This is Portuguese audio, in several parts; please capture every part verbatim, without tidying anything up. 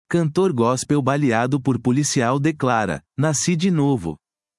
Cantor gospel baleado por policial declara: nasci de novo.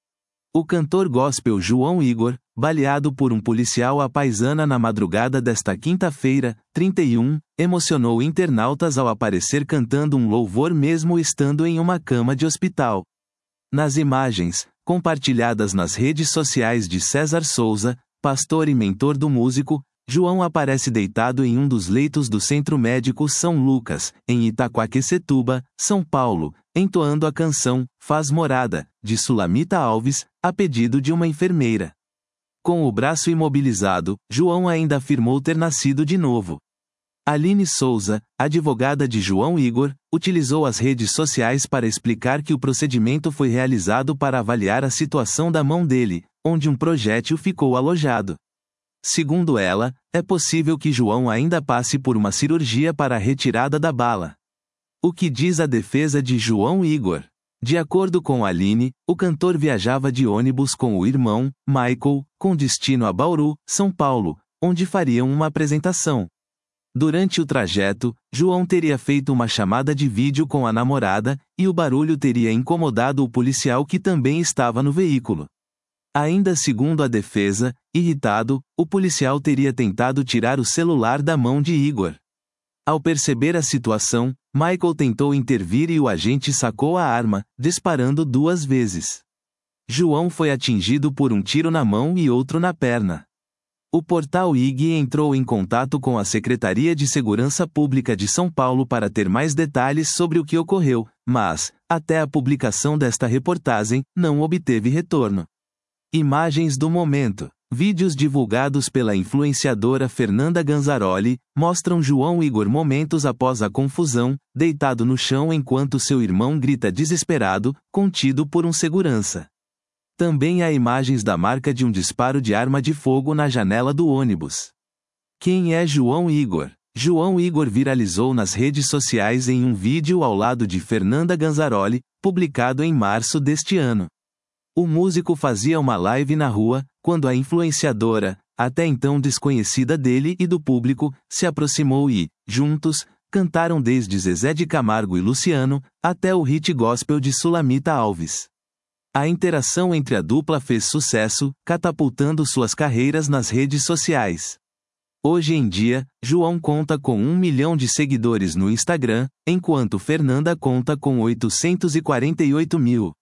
O cantor gospel João Igor, baleado por um policial à paisana na madrugada desta quinta-feira, trinta e um, emocionou internautas ao aparecer cantando um louvor mesmo estando em uma cama de hospital. Nas imagens, compartilhadas nas redes sociais de César Souza, pastor e mentor do músico, João aparece deitado em um dos leitos do Centro Médico São Lucas, em Itaquaquecetuba, São Paulo, entoando a canção Faz Morada, de Sulamita Alves, a pedido de uma enfermeira. Com o braço imobilizado, João ainda afirmou ter nascido de novo. Aline Souza, advogada de João Igor, utilizou as redes sociais para explicar que o procedimento foi realizado para avaliar a situação da mão dele, onde um projétil ficou alojado. Segundo ela, é possível que João ainda passe por uma cirurgia para a retirada da bala. O que diz a defesa de João Igor? De acordo com Aline, o cantor viajava de ônibus com o irmão, Michael, com destino a Bauru, São Paulo, onde fariam uma apresentação. Durante o trajeto, João teria feito uma chamada de vídeo com a namorada, e o barulho teria incomodado o policial que também estava no veículo. Ainda segundo a defesa, irritado, o policial teria tentado tirar o celular da mão de Igor. Ao perceber a situação, Michael tentou intervir e o agente sacou a arma, disparando duas vezes. João foi atingido por um tiro na mão e outro na perna. O portal I G entrou em contato com a Secretaria de Segurança Pública de São Paulo para ter mais detalhes sobre o que ocorreu, mas, até a publicação desta reportagem, não obteve retorno. Imagens do momento. Vídeos divulgados pela influenciadora Fernanda Ganzaroli mostram João Igor momentos após a confusão, deitado no chão enquanto seu irmão grita desesperado, contido por um segurança. Também há imagens da marca de um disparo de arma de fogo na janela do ônibus. Quem é João Igor? João Igor viralizou nas redes sociais em um vídeo ao lado de Fernanda Ganzaroli, publicado em março deste ano. O músico fazia uma live na rua, quando a influenciadora, até então desconhecida dele e do público, se aproximou e, juntos, cantaram desde Zezé de Camargo e Luciano, até o hit gospel de Sulamita Alves. A interação entre a dupla fez sucesso, catapultando suas carreiras nas redes sociais. Hoje em dia, João conta com um milhão de seguidores no Instagram, enquanto Fernanda conta com oitocentos e quarenta e oito mil.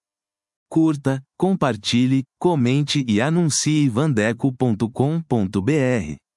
Curta, compartilhe, comente e anuncie vandeco ponto com ponto br.